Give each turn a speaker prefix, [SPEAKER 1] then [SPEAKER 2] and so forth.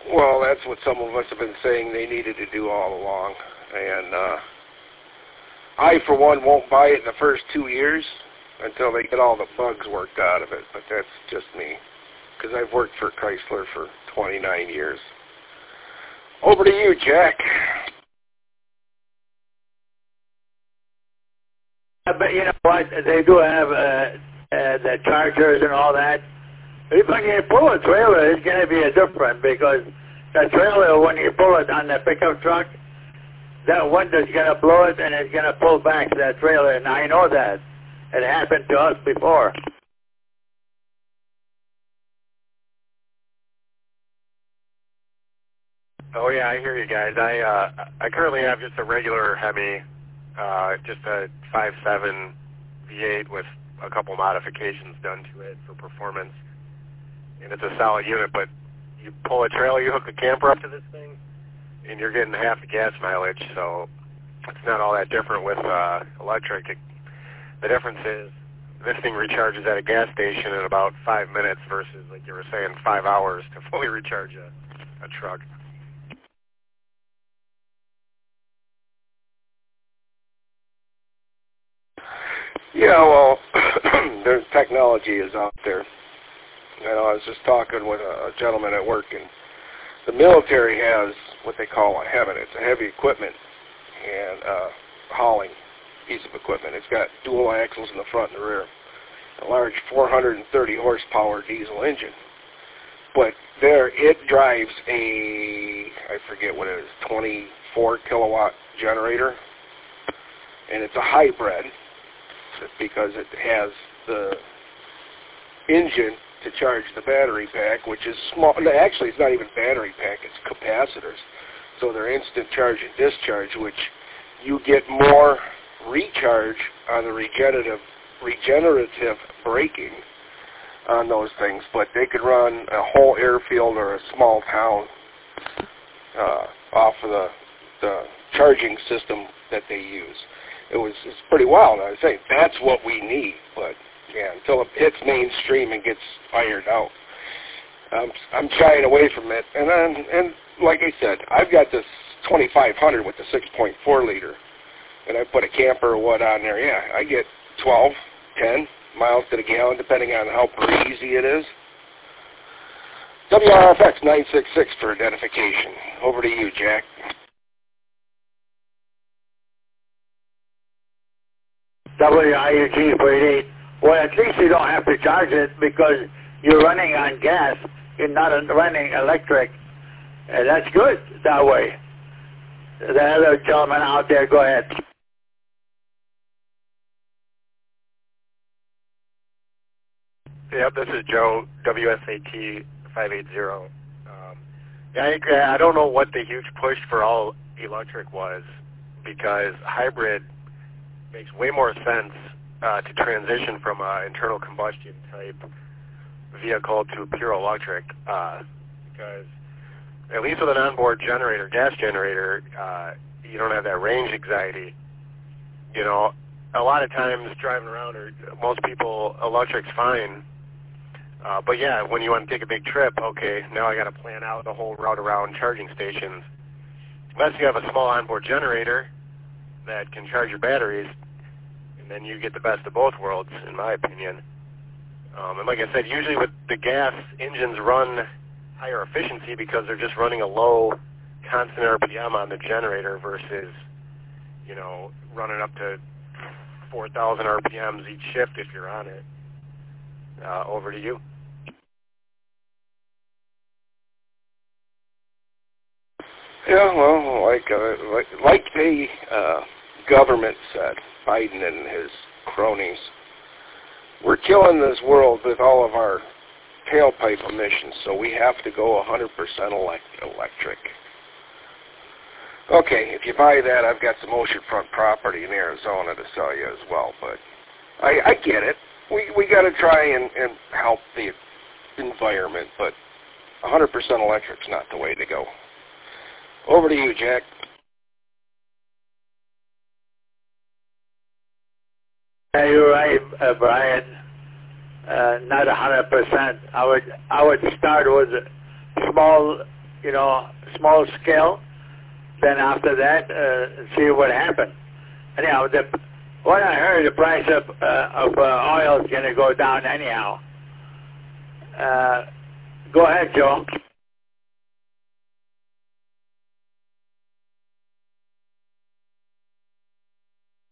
[SPEAKER 1] Well, that's what some of us have been saying they needed to do all along. And I, for one, won't buy it in the first 2 years until they get all the bugs worked out of it. But that's just me, because I've worked for Chrysler for 29 years. Over to you, Jack.
[SPEAKER 2] But you know what? They do have the chargers and all that. When you pull a trailer, it's going to be different because the trailer, when you pull it on the pickup truck, that window's going to blow it and it's going to pull back that trailer. And I know that. It happened to us before.
[SPEAKER 3] Oh yeah, I hear you guys. I currently have just a regular Hemi, just a 5.7 V8 with a couple modifications done to it for performance, and it's a solid unit. But you pull a trailer, you hook a camper up to this thing, and you're getting half the gas mileage. So it's not all that different with electric. The difference is this thing recharges at a gas station in about 5 minutes versus, like you were saying, 5 hours to fully recharge a truck.
[SPEAKER 1] Yeah, well, there's technology is out there. You know, I was just talking with a gentleman at work, and the military has what they call a HEVN. It's a heavy equipment and hauling piece of equipment. It's got dual axles in the front and the rear, a large 430 horsepower diesel engine. But there, it drives a, I forget what it is, 24 kilowatt generator, and it's a hybrid, because it has the engine to charge the battery pack, which is small. Actually, it's not even battery pack, it's capacitors. So they're instant charge and discharge, which you get more recharge on the regenerative braking on those things, but they could run a whole airfield or a small town off of the charging system that they use. It's pretty wild. I say that's what we need, but yeah, until it hits mainstream and gets ironed out, I'm shying away from it. And like I said, I've got this 2500 with the 6.4 liter, and I put a camper or what on there. Yeah, I get 12, 10 miles to the gallon, depending on how breezy it is. WRFX 966 for identification. Over to you, Jack.
[SPEAKER 2] WIUG 48. Well, at least you don't have to charge it because you're running on gas. You're not running electric. That's good that way. The other gentleman out there, go ahead.
[SPEAKER 3] Yep, this is Joe, WSAT 580. I don't know what the huge push for all electric was, because hybrid makes way more sense to transition from an internal combustion type vehicle to pure electric, because at least with an onboard generator, gas generator, you don't have that range anxiety. You know, a lot of times driving around, or most people, electric's fine. But yeah, when you want to take a big trip, okay, now I got to plan out the whole route around charging stations. Unless you have a small onboard generator that can charge your batteries, and then you get the best of both worlds, in my opinion. And like I said, usually with the gas, engines run higher efficiency because they're just running a low constant RPM on the generator versus, you know, running up to 4,000 RPMs each shift if you're on it. Over to you.
[SPEAKER 1] Yeah, well, like the government said, Biden and his cronies, we're killing this world with all of our tailpipe emissions, so we have to go 100% electric. Okay, if you buy that, I've got some oceanfront property in Arizona to sell you as well, but I get it. We got to try and help the environment, but 100% electric's not the way to go. Over to you, Jack.
[SPEAKER 2] Yeah, you're right, Brian. Not 100%. I would start with small small scale. Then after that, see what happened. Anyhow, what I heard, the price of oil is going to go down anyhow. Go ahead, Joe.